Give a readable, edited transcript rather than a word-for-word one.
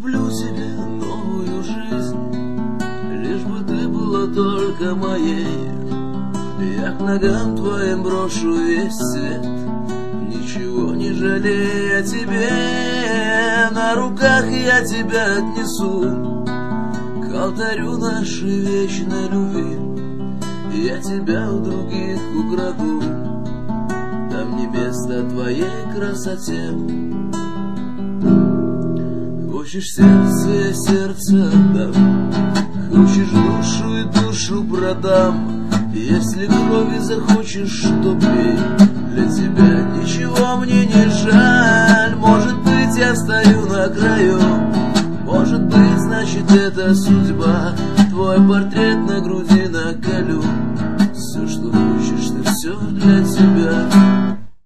куплю себе новую жизнь, лишь бы ты была только моей. Я к ногам твоим брошу весь свет, ничего не жалея тебе. На руках я тебя отнесу к алтарю нашей вечной любви. Я тебя у других украду, там не место твоей красоте. Хочешь сердце, я сердце отдам, хочешь душу и душу продам. Если крови захочешь, то пей, для тебя ничего мне не жаль. Может быть, я стою на краю, может быть, значит, это судьба. Твой портрет на груди наколю, все, что хочешь, ты все для тебя.